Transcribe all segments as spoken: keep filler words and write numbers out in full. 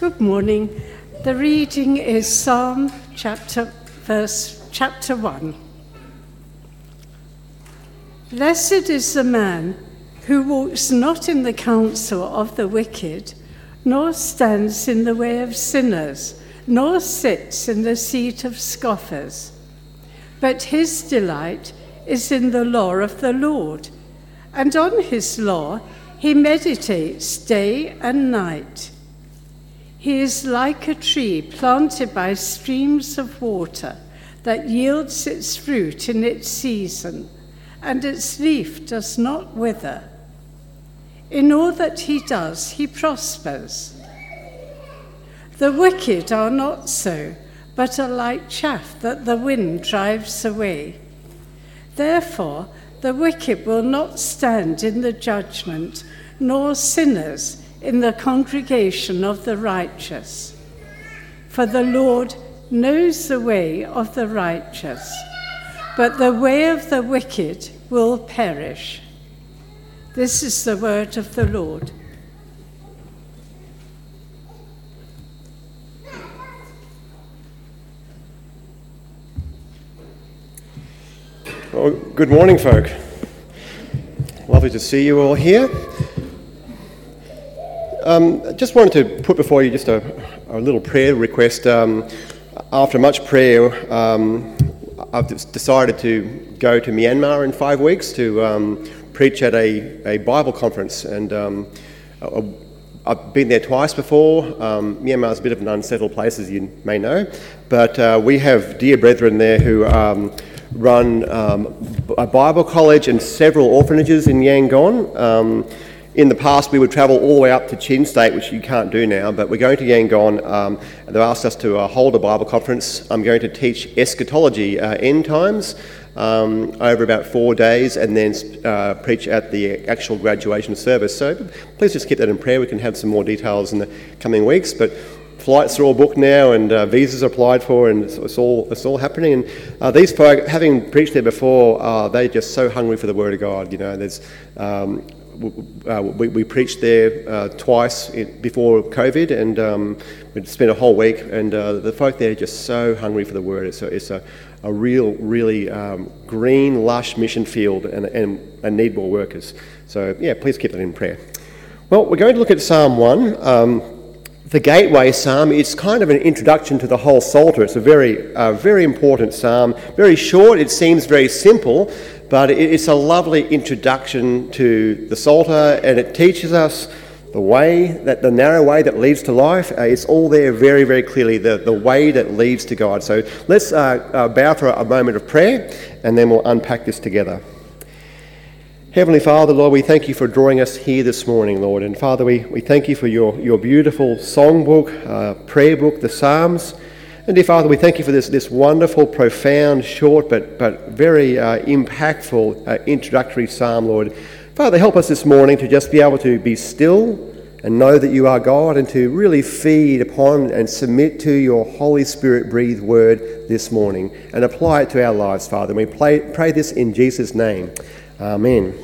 Good morning. The reading is Psalm chapter, verse, chapter one. Blessed is the man who walks not in the counsel of the wicked, nor stands in the way of sinners, nor sits in the seat of scoffers. But his delight is in the law of the Lord, and on his law he meditates day and night. He is like a tree planted by streams of water that yields its fruit in its season, and its leaf does not wither. In all that he does, he prospers. The wicked are not so, but are like chaff that the wind drives away. Therefore, the wicked will not stand in the judgment, nor sinners in the congregation of the righteous. For the Lord knows the way of the righteous, but the way of the wicked will perish. This is the word of the Lord. Well, good morning, folk. Lovely to see you all here. Um, just wanted to put before you just a, a little prayer request. Um, after much prayer, um, I've decided to go to Myanmar in five weeks to um, preach at a, a Bible conference. And um, I've been there twice before. Um, Myanmar is a bit of an unsettled place, as you may know. But uh, we have dear brethren there who um, run um, a Bible college and several orphanages in Yangon. Um, In the past, we would travel all the way up to Chin State, which you can't do now, but we're going to Yangon. Um, they've asked us to uh, hold a Bible conference. I'm going to teach eschatology, uh, end times, um, over about four days, and then uh, preach at the actual graduation service. So please just keep that in prayer. We can have some more details in the coming weeks, but flights are all booked now, and uh, visas are applied for, and it's, it's all it's all happening. And uh, these folk, having preached there before, uh, they're just so hungry for the Word of God. You know, there's um, Uh, we, we preached there uh, twice in, before COVID, and um, we spent a whole week, and uh, the folk there are just so hungry for the word. It's a, it's a, a real, really um, green, lush mission field, and, and, and need more workers. So, yeah, please keep that in prayer. Well, we're going to look at Psalm one. Um, the Gateway Psalm is kind of an introduction to the whole Psalter. It's a very, uh, very important psalm. Very short, it seems very simple, but it's a lovely introduction to the Psalter, and it teaches us the way, that the narrow way that leads to life. Uh, it's all there very, very clearly, the, the way that leads to God. So let's uh, uh, bow for a moment of prayer, and then we'll unpack this together. Heavenly Father, Lord, we thank you for drawing us here this morning, Lord. And Father, we, we thank you for your, your beautiful songbook, uh, prayer book, the Psalms. And dear Father, we thank you for this, this wonderful, profound, short, but, but very uh, impactful uh, introductory psalm, Lord. Father, help us this morning to just be able to be still and know that you are God, and to really feed upon and submit to your Holy Spirit-breathed word this morning and apply it to our lives, Father. And we pray, pray this in Jesus' name. Amen.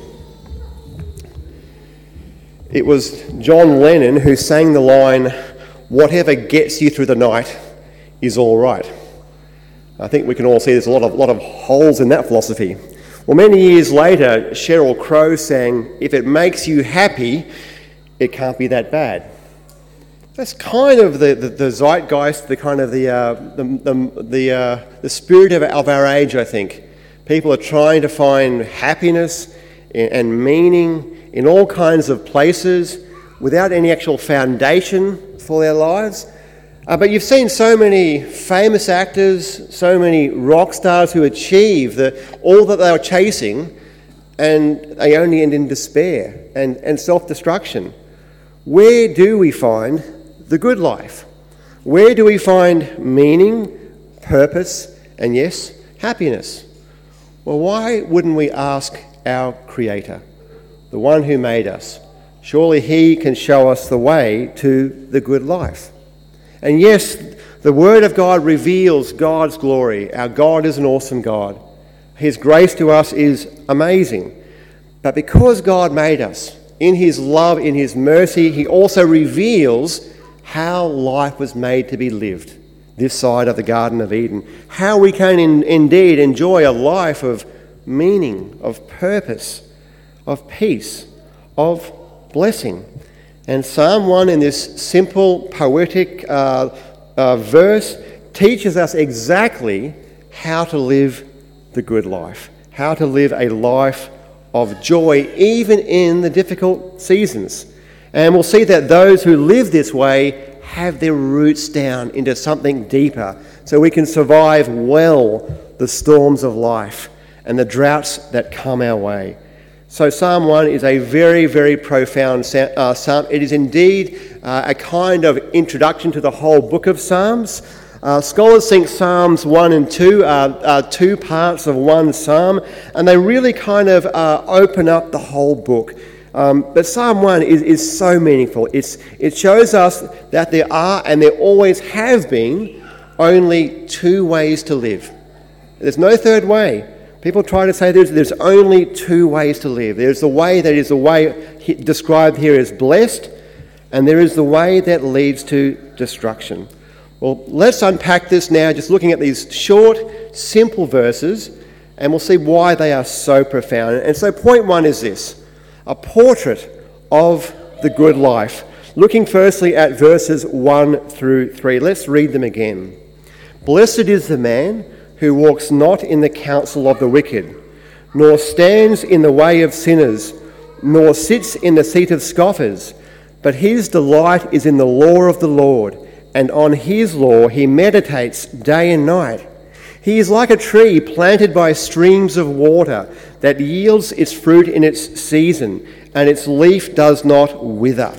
It was John Lennon who sang the line, "Whatever gets you through the night is all right." I think we can all see there's a lot of lot of holes in that philosophy. Well, many years later, Sheryl Crow sang, "If it makes you happy, it can't be that bad." That's kind of the, the, the zeitgeist, the kind of the uh, the the the, uh, the spirit of, of our age, I think. People are trying to find happiness and meaning in all kinds of places without any actual foundation for their lives. Uh, but you've seen so many famous actors, so many rock stars who achieve the, all that they were chasing, and they only end in despair and, and self-destruction. Where do we find the good life? Where do we find meaning, purpose, and yes, happiness? Well, why wouldn't we ask our Creator, the one who made us? Surely he can show us the way to the good life. And yes, the Word of God reveals God's glory. Our God is an awesome God. His grace to us is amazing. But because God made us, in his love, in his mercy, he also reveals how life was made to be lived this side of the Garden of Eden, how we can in, indeed enjoy a life of meaning, of purpose, of peace, of blessing. And Psalm one, in this simple poetic uh, uh, verse, teaches us exactly how to live the good life, how to live a life of joy even in the difficult seasons. And we'll see that those who live this way have their roots down into something deeper, so we can survive well the storms of life and the droughts that come our way. So Psalm one is a very, very profound uh, psalm. It is indeed uh, a kind of introduction to the whole book of Psalms. Uh, scholars think Psalms one and two are, are two parts of one psalm, and they really kind of uh, open up the whole book. Um, but Psalm one is, is so meaningful. It's, it shows us that there are, and there always have been, only two ways to live. There's no third way. People try to say there's, there's only two ways to live. There's the way that is the way described here as blessed, and there is the way that leads to destruction. Well, let's unpack this now, just looking at these short, simple verses, and we'll see why they are so profound. And so point one is this: a portrait of the good life. Looking firstly at verses one through three. Let's read them again. Blessed is the man who walks not in the counsel of the wicked, nor stands in the way of sinners, nor sits in the seat of scoffers, but his delight is in the law of the Lord, and on his law he meditates day and night. He is like a tree planted by streams of water that yields its fruit in its season, and its leaf does not wither.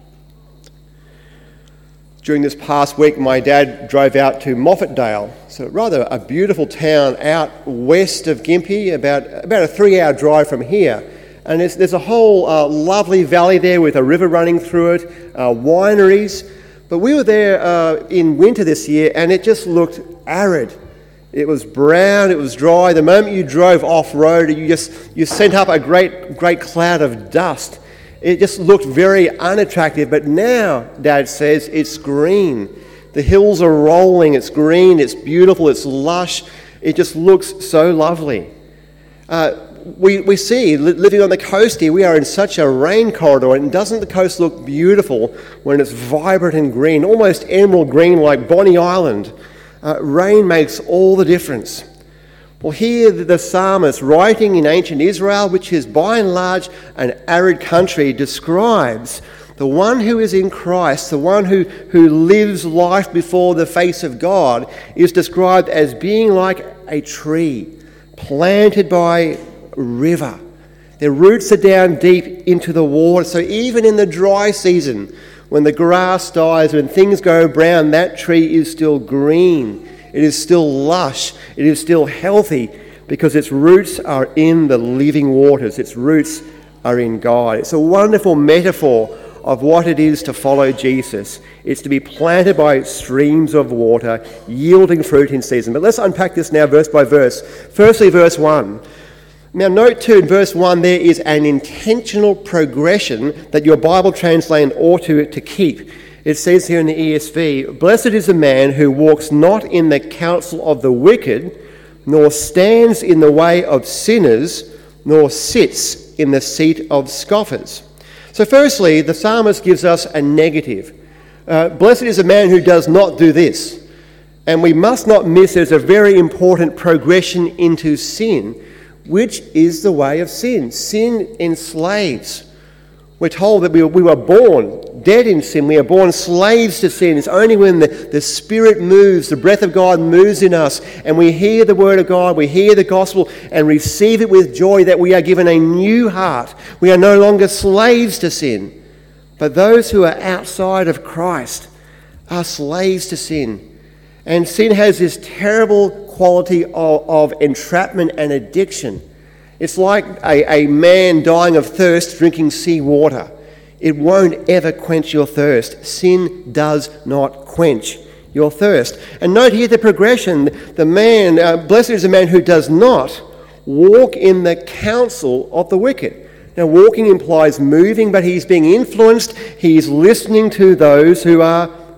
During this past week, my dad drove out to Moffatdale, so rather a beautiful town out west of Gympie, about, about a three-hour drive from here. And there's, there's a whole uh, lovely valley there with a river running through it, uh, wineries. But we were there uh, in winter this year, and it just looked arid. It was brown, it was dry. The moment you drove off-road, you just you sent up a great, great cloud of dust. It just looked very unattractive. But now, Dad says, it's green. The hills are rolling, it's green, it's beautiful, it's lush. It just looks so lovely. Uh, we, we see, li- living on the coast here, we are in such a rain corridor, and doesn't the coast look beautiful when it's vibrant and green, almost emerald green like Bonny Island? Uh, rain makes all the difference. Well, here the psalmist, writing in ancient Israel, which is by and large an arid country, describes the one who is in Christ, the one who, who lives life before the face of God, is described as being like a tree planted by a river. Their roots are down deep into the water, so even in the dry season, when the grass dies, when things go brown, that tree is still green. It is still lush. It is still healthy because its roots are in the living waters. Its roots are in God. It's a wonderful metaphor of what it is to follow Jesus. It's to be planted by streams of water, yielding fruit in season. But let's unpack this now verse by verse. Firstly, verse one. Now note too, in verse one, there is an intentional progression that your Bible translation ought to, to keep. It says here in the E S V, "Blessed is the man who walks not in the counsel of the wicked, nor stands in the way of sinners, nor sits in the seat of scoffers." So firstly, the psalmist gives us a negative. Uh, Blessed is a man who does not do this. And we must not miss there's a very important progression into sin, which is the way of sin. Sin enslaves. We're told that we we were born dead in sin. We are born slaves to sin. It's only when the, the Spirit moves, the breath of God moves in us, and we hear the Word of God, we hear the gospel, and receive it with joy, that we are given a new heart. We are no longer slaves to sin. But those who are outside of Christ are slaves to sin. And sin has this terrible quality of, of entrapment and addiction. It's like a, a man dying of thirst drinking sea water. It won't ever quench your thirst. Sin does not quench your thirst. And note here the progression. The man, uh, blessed is the man who does not walk in the counsel of the wicked. Now, walking implies moving, but he's being influenced. He's listening to those who are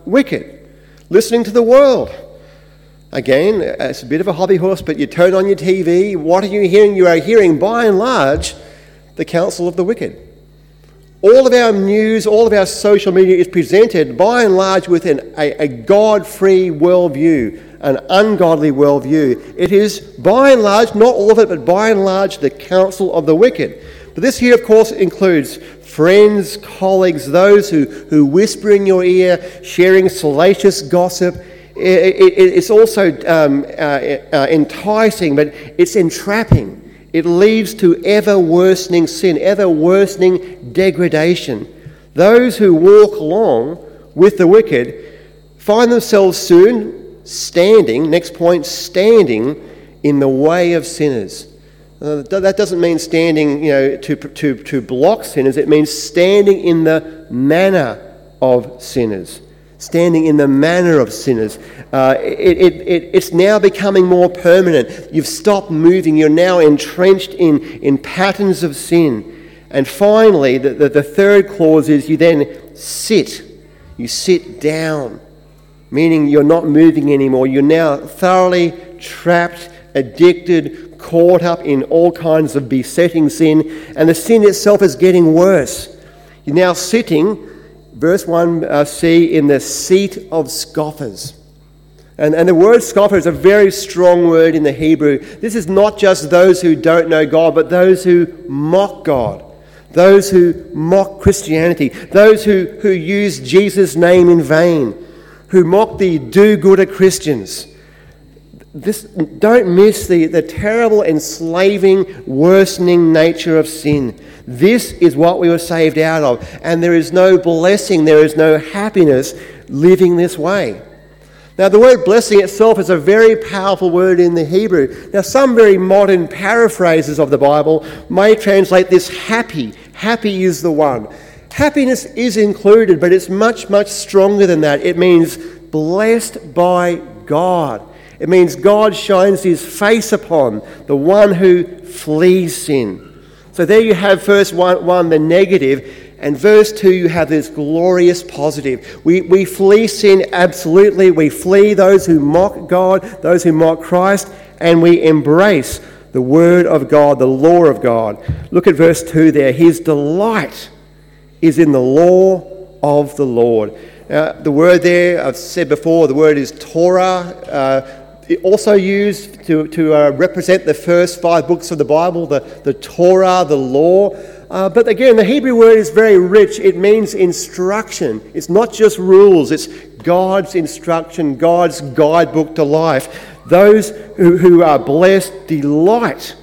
wicked, listening to the world. Again, it's a bit of a hobby horse, but you turn on your T V, what are you hearing? You are hearing, by and large, the counsel of the wicked. All of our news, all of our social media is presented, by and large, with an, a, a God-free worldview, an ungodly worldview. It is, by and large, not all of it, but by and large, the counsel of the wicked. But this here, of course, includes friends, colleagues, those who, who whisper in your ear, sharing salacious gossip. It, it, it's also um, uh, uh, enticing, but it's entrapping. It leads to ever worsening sin, ever worsening degradation. Those who walk along with the wicked find themselves soon standing, next point, standing in the way of sinners. Uh, that doesn't mean standing, you know, to, to, to block sinners. It means standing in the manner of sinners. Standing in the manner of sinners. Uh, it, it, it, it's now becoming more permanent. You've stopped moving. You're now entrenched in, in patterns of sin. And finally, the, the, the third clause is you then sit. You sit down, meaning you're not moving anymore. You're now thoroughly trapped, addicted, caught up in all kinds of besetting sin, and the sin itself is getting worse. You're now sitting, verse one uh, c, in the seat of scoffers. And, and the word scoffer is a very strong word in the Hebrew. This is not just those who don't know God, but those who mock God, those who mock Christianity, those who, who use Jesus' name in vain, who mock the do-gooder Christians. This, don't miss the, the terrible, enslaving, worsening nature of sin. This is what we were saved out of. And there is no blessing, there is no happiness living this way. Now, the word blessing itself is a very powerful word in the Hebrew. Now, some very modern paraphrases of the Bible may translate this happy. Happy is the one. Happiness is included, but it's much, much stronger than that. It means blessed by God. It means God shines his face upon the one who flees sin. So there you have verse one, one, the negative, and verse two, you have this glorious positive. We, we flee sin, absolutely. We flee those who mock God, those who mock Christ, and we embrace the word of God, the law of God. Look at verse two there. His delight is in the law of the Lord. Now, the word there, I've said before, the word is Torah. Uh, It also used to, to uh, represent the first five books of the Bible, the, the Torah, the law. Uh, but again, the Hebrew word is very rich. It means instruction. It's not just rules. It's God's instruction, God's guidebook to life. Those who, who are blessed delight,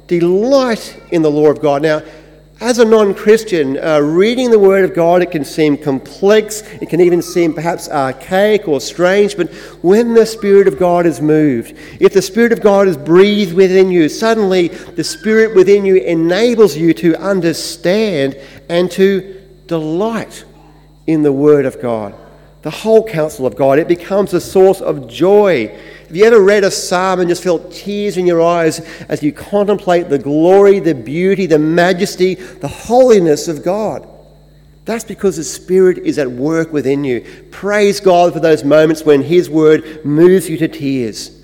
delight in the law of God. Now, as a non-Christian, uh, reading the Word of God, it can seem complex, it can even seem perhaps archaic or strange, but when the Spirit of God is moved, if the Spirit of God is breathed within you, suddenly the Spirit within you enables you to understand and to delight in the Word of God. The whole counsel of God, it becomes a source of joy. Have you ever read a psalm and just felt tears in your eyes as you contemplate the glory, the beauty, the majesty, the holiness of God? That's because the Spirit is at work within you. Praise God for those moments when his word moves you to tears.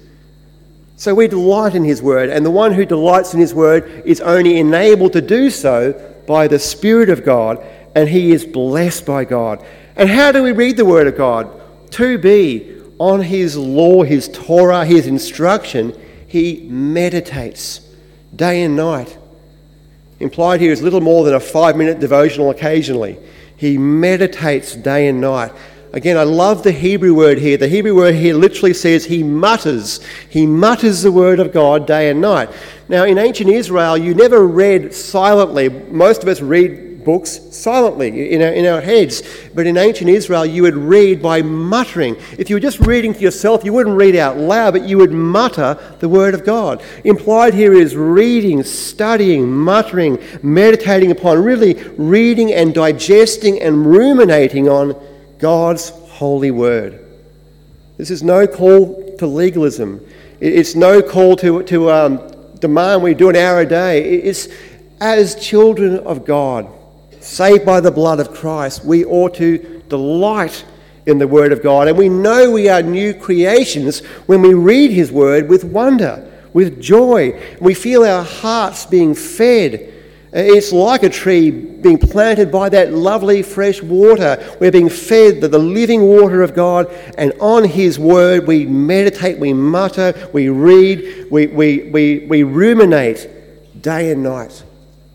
So we delight in his word, and the one who delights in his word is only enabled to do so by the Spirit of God, and he is blessed by God. And how do we read the word of God? To be on his law, his Torah, his instruction, he meditates day and night. Implied here is little more than a five-minute devotional occasionally. He meditates day and night. Again, I love the Hebrew word here. The Hebrew word here literally says he mutters. He mutters the word of God day and night. Now, in ancient Israel, you never read silently. Most of us read books silently in our, in our heads. But in ancient Israel, you would read by muttering. If you were just reading to yourself, you wouldn't read out loud, but you would mutter the word of God. Implied here is reading, studying, muttering, meditating upon, really reading and digesting and ruminating on God's holy word. This is no call to legalism. It's no call to, to um, demand we do an hour a day. It's as children of God, saved by the blood of Christ, we ought to delight in the Word of God. And we know we are new creations when we read His Word with wonder, with joy. We feel our hearts being fed. It's like a tree being planted by that lovely fresh water. We're being fed the, the living water of God, and on His Word we meditate, we mutter, we read, we, we, we, we ruminate day and night.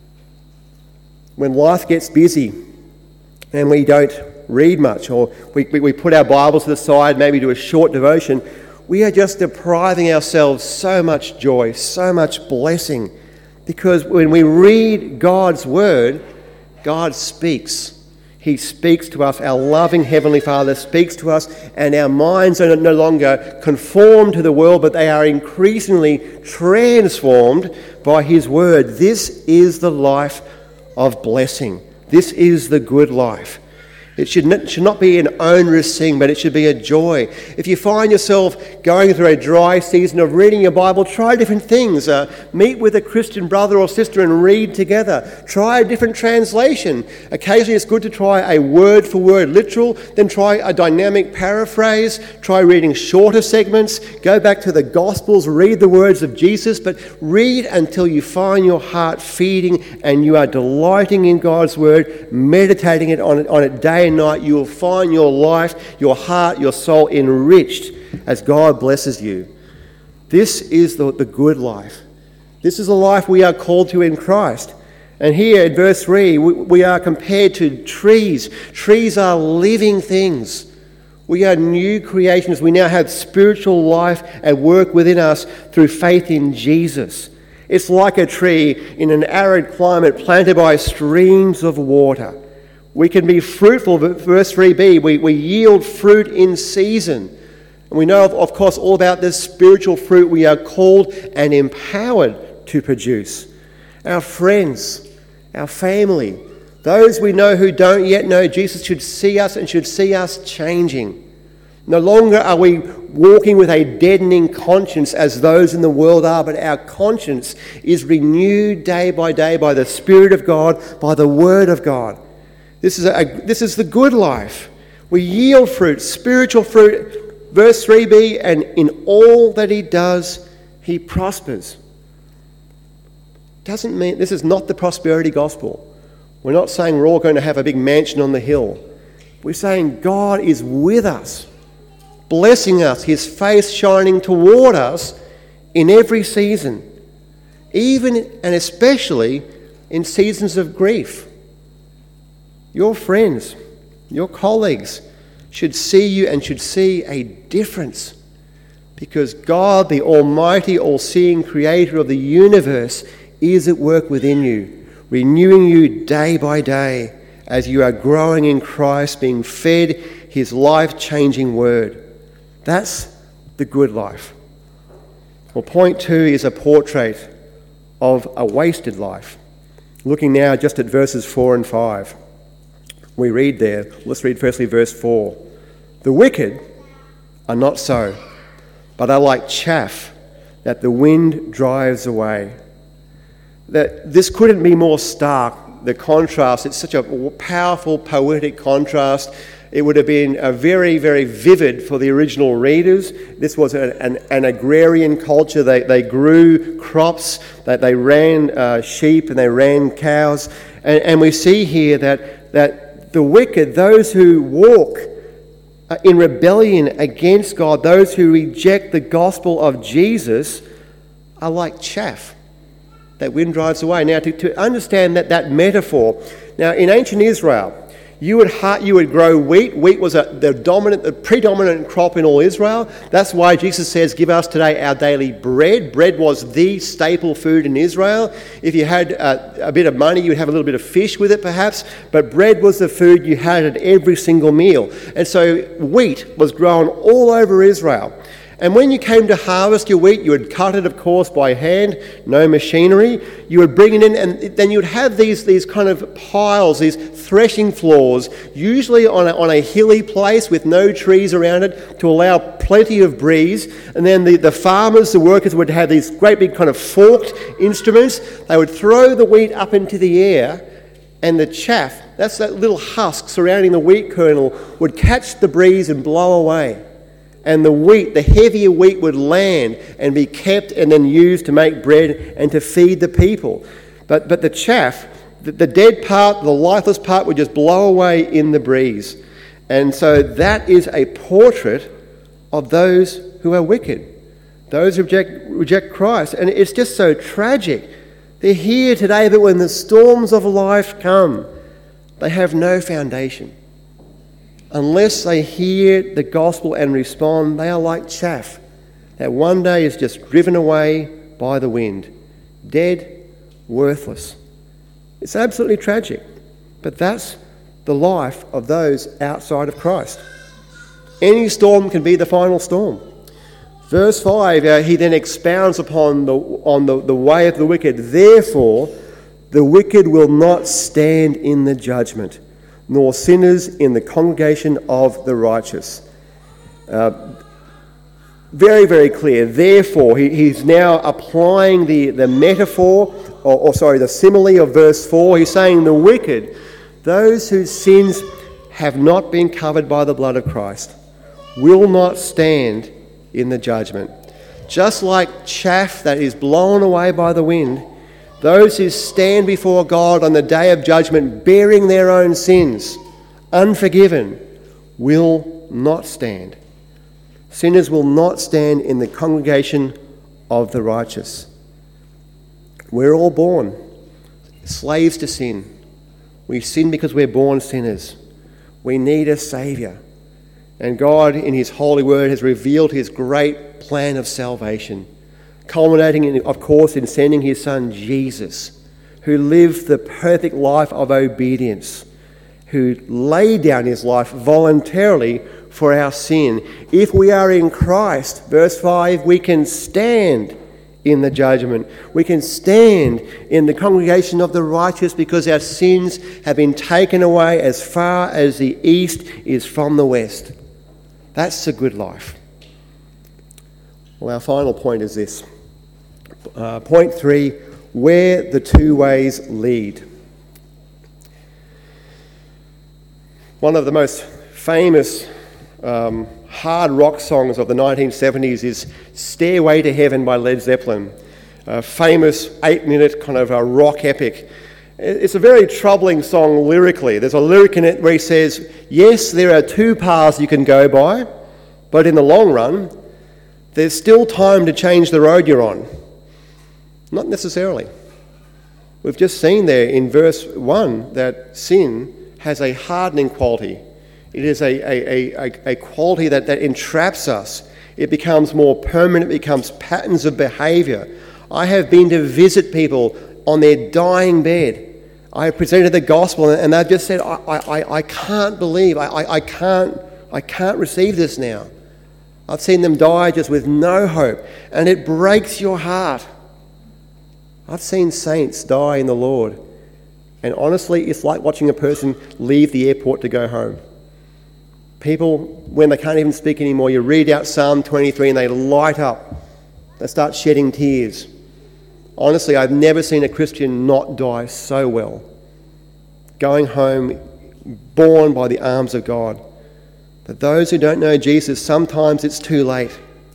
When life gets busy and we don't read much, or we, we, we put our Bibles to the side, maybe do a short devotion, we are just depriving ourselves so much joy, so much blessing. Because when we read God's Word, God speaks. He speaks to us. Our loving Heavenly Father speaks to us, and our minds are no longer conformed to the world, but they are increasingly transformed by His Word. This is the life of blessing. This is the good life. It should not, should not be an onerous thing, but it should be a joy. If you find yourself going through a dry season of reading your Bible, try different things. Uh, meet with a Christian brother or sister and read together. Try a different translation. Occasionally it's good to try a word-for-word literal, then try a dynamic paraphrase. Try reading shorter segments. Go back to the Gospels, read the words of Jesus, but read until you find your heart feeding and you are delighting in God's Word, meditating it on it, on it day and night. You will find your life, your heart, your soul enriched as God blesses you. This is the, the good life. This is the life we are called to in Christ. And here in verse three, we, we are compared to trees. Trees are living things. We are new creations. We now have spiritual life at work within us through faith in Jesus. It's like a tree in an arid climate planted by streams of water. We can be fruitful, verse three b, we, we yield fruit in season. And we know, of, of course, all about this spiritual fruit we are called and empowered to produce. Our friends, our family, those we know who don't yet know Jesus should see us and should see us changing. No longer are we walking with a deadening conscience as those in the world are, but our conscience is renewed day by day by the Spirit of God, by the Word of God. This is, a, this is the good life. We yield fruit, spiritual fruit. Verse three b, and in all that he does, he prospers. Doesn't mean, this is not the prosperity gospel. We're not saying we're all going to have a big mansion on the hill. We're saying God is with us, blessing us, His face shining toward us in every season, even and especially in seasons of grief. Your friends, your colleagues should see you and should see a difference, because God, the almighty, all-seeing creator of the universe, is at work within you, renewing you day by day as you are growing in Christ, being fed His life-changing word. That's the good life. Well, point two is a portrait of a wasted life. Looking now just at verses four and five. We read there, let's read firstly verse four. The wicked are not so, but are like chaff that the wind drives away. That this couldn't be more stark, the contrast. It's such a powerful, poetic contrast. It would have been a very, very vivid for the original readers. This was an, an, an agrarian culture. They, they grew crops, that they ran uh, sheep and they ran cows. And, and we see here that, that the wicked, those who walk in rebellion against God, those who reject the gospel of Jesus, are like chaff that wind drives away. Now, to, to understand that, that metaphor, now in ancient Israel, you would ha- you would grow wheat. Wheat was a, the dominant, the predominant crop in all Israel. That's why Jesus says, "Give us today our daily bread." Bread was the staple food in Israel. If you had a, a bit of money, you'd have a little bit of fish with it, perhaps. But bread was the food you had at every single meal, and so wheat was grown all over Israel. And when you came to harvest your wheat, you would cut it, of course, by hand, no machinery. You would bring it in, and then you'd have these, these kind of piles, these threshing floors, usually on a, on a hilly place with no trees around it to allow plenty of breeze. And then the, the farmers, the workers, would have these great big kind of forked instruments. They would throw the wheat up into the air, and the chaff that's that little husk surrounding the wheat kernel, would catch the breeze and blow away. And the wheat, the heavier wheat, would land and be kept and then used to make bread and to feed the people. But, but the chaff, the, the dead part, the lifeless part, would just blow away in the breeze. And so that is a portrait of those who are wicked, those who reject, reject Christ. And it's just so tragic. They're here today, but when the storms of life come, they have no foundation. Unless they hear the gospel and respond, they are like chaff that one day is just driven away by the wind, dead, worthless. It's absolutely tragic, but that's the life of those outside of Christ. Any storm can be the final storm. Verse five, uh, he then expounds upon the, on the, the way of the wicked. Therefore, the wicked will not stand in the judgment, nor sinners in the congregation of the righteous. Uh, very, very clear. Therefore, he, he's now applying the, the metaphor, or, or sorry, the simile of verse four. He's saying the wicked, those whose sins have not been covered by the blood of Christ, will not stand in the judgment. Just like chaff that is blown away by the wind, those who stand before God on the day of judgment bearing their own sins, unforgiven, will not stand. Sinners will not stand in the congregation of the righteous. We're all born slaves to sin. We sin because we're born sinners. We need a Saviour. And God, in His holy word, has revealed His great plan of salvation, culminating, in, of course, in sending His Son, Jesus, who lived the perfect life of obedience, who laid down His life voluntarily for our sin. If we are in Christ, verse five, we can stand in the judgment. We can stand in the congregation of the righteous because our sins have been taken away as far as the east is from the west. That's a good life. Well, our final point is this. Uh, point three, where the two ways lead. One of the most famous um, hard rock songs of the nineteen seventies is Stairway to Heaven by Led Zeppelin, a famous eight-minute kind of a rock epic. It's a very troubling song lyrically. There's a lyric in it where he says, yes, there are two paths you can go by, but in the long run, there's still time to change the road you're on. Not necessarily. We've just seen there in verse one that sin has a hardening quality. It is a, a, a, a quality that, that entraps us. It becomes more permanent, it becomes patterns of behaviour. I have been to visit people on their dying bed. I have presented the gospel and they've just said, I, I, I can't believe, I, I, I can't I can't receive this now. I've seen them die just with no hope, and it breaks your heart. I've seen saints die in the Lord, and honestly, it's like watching a person leave the airport to go home. People, when they can't even speak anymore, you read out Psalm twenty-three and they light up. They start shedding tears. Honestly, I've never seen a Christian not die so well. Going home, borne by the arms of God. But those who don't know Jesus, sometimes it's too late.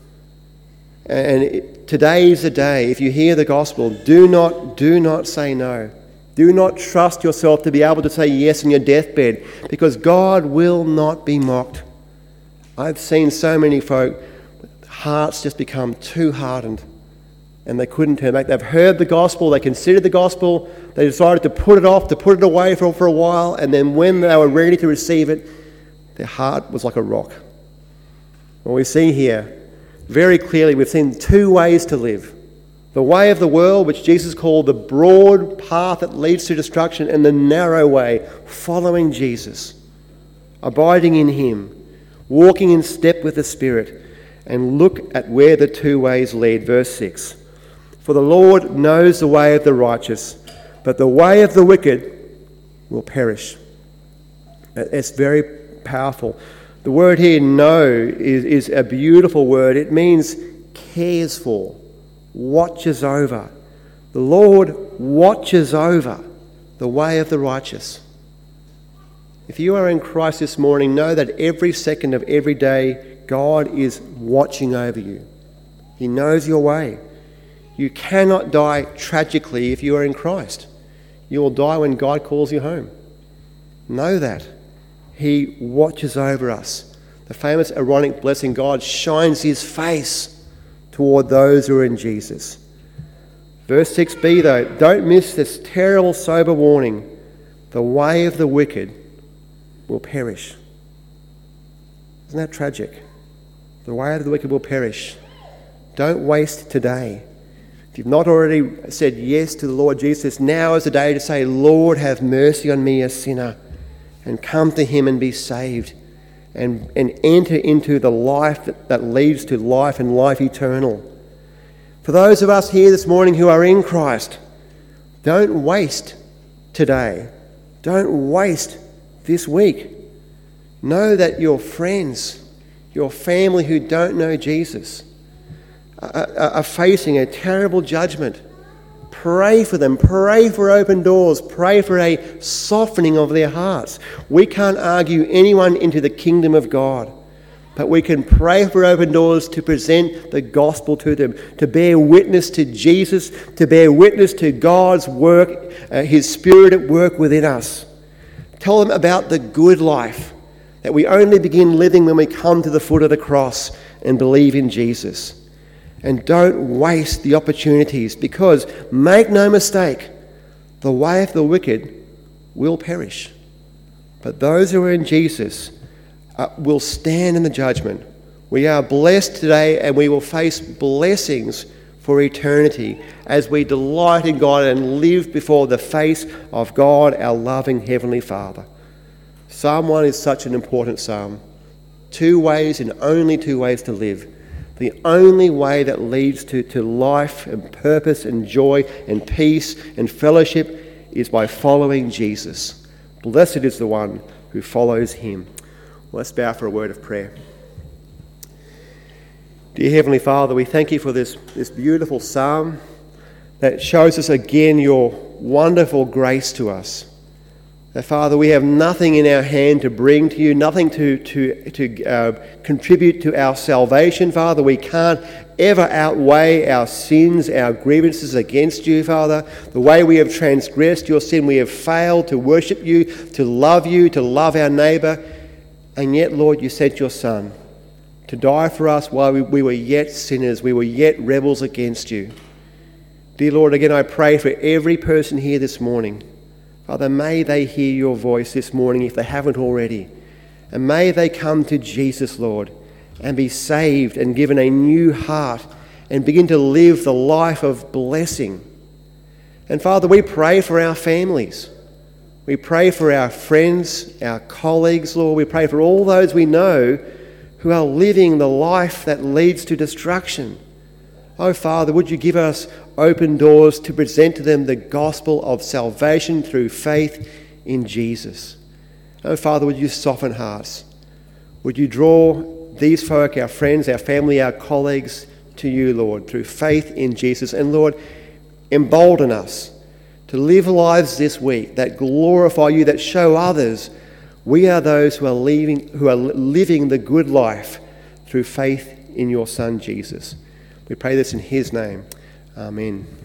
And it, today is the day. If you hear the gospel, do not, do not say no. Do not trust yourself to be able to say yes on your deathbed, because God will not be mocked. I've seen so many folk, hearts just become too hardened. And they couldn't turn back. They've heard the gospel, they considered the gospel, they decided to put it off, to put it away for, for a while, and then when they were ready to receive it, their heart was like a rock. Well, we see here, very clearly, we've seen two ways to live. The way of the world, which Jesus called the broad path that leads to destruction, and the narrow way, following Jesus, abiding in Him, walking in step with the Spirit. And look at where the two ways lead. Verse six. For the Lord knows the way of the righteous, but the way of the wicked will perish. It's very powerful. The word here, know, is, is a beautiful word. It means cares for, watches over. The Lord watches over the way of the righteous. If you are in Christ this morning, know that every second of every day, God is watching over you. He knows your way. You cannot die tragically if you are in Christ. You will die when God calls you home. Know that. He watches over us. The famous Aaronic blessing, God shines his face toward those who are in Jesus. Verse six b though, don't miss this terrible sober warning. The way of the wicked will perish. Isn't that tragic? The way of the wicked will perish. Don't waste today. If you've not already said yes to the Lord Jesus, now is the day to say, Lord, have mercy on me, a sinner, and come to him and be saved and, and enter into the life that, that leads to life and life eternal. For those of us here this morning who are in Christ, don't waste today. Don't waste this week. Know that your friends, your family who don't know Jesus, are, are facing a terrible judgment. Pray for them. Pray for open doors. Pray for a softening of their hearts. We can't argue anyone into the kingdom of God, but we can pray for open doors to present the gospel to them, to bear witness to Jesus, to bear witness to God's work, uh, his Spirit at work within us. Tell them about the good life that we only begin living when we come to the foot of the cross and believe in Jesus. And don't waste the opportunities, because, make no mistake, the way of the wicked will perish. But those who are in Jesus uh, will stand in the judgment. We are blessed today, and we will face blessings for eternity as we delight in God and live before the face of God, our loving Heavenly Father. Psalm one is such an important psalm. Two ways and only two ways to live. The only way that leads to, to life and purpose and joy and peace and fellowship is by following Jesus. Blessed is the one who follows him. Well, let's bow for a word of prayer. Dear Heavenly Father, we thank you for this, this beautiful psalm that shows us again your wonderful grace to us. That, Father, we have nothing in our hand to bring to you, nothing to, to, to uh, contribute to our salvation, Father. We can't ever outweigh our sins, our grievances against you, Father. The way we have transgressed your sin, we have failed to worship you, to love you, to love our neighbour. And yet, Lord, you sent your Son to die for us while we, we were yet sinners, we were yet rebels against you. Dear Lord, again I pray for every person here this morning. Father, may they hear your voice this morning if they haven't already. And may they come to Jesus, Lord, and be saved and given a new heart and begin to live the life of blessing. And Father, we pray for our families. We pray for our friends, our colleagues, Lord. We pray for all those we know who are living the life that leads to destruction. Oh, Father, would you give us open doors to present to them the gospel of salvation through faith in Jesus. Oh, Father, would you soften hearts? Would you draw these folk, our friends, our family, our colleagues, to you, Lord, through faith in Jesus. And, Lord, embolden us to live lives this week that glorify you, that show others we are those who are, leaving, who are living the good life through faith in your Son, Jesus. We pray this in his name. Amen.